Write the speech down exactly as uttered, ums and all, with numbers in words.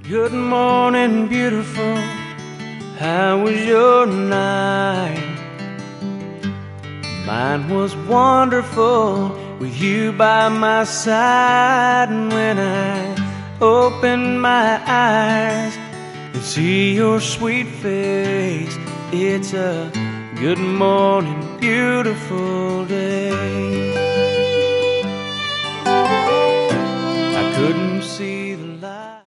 Good morning, beautiful. How was your night? Mine was wonderful with you by my side. And when I open my eyes and see your sweet face, it's a good morning, beautiful day.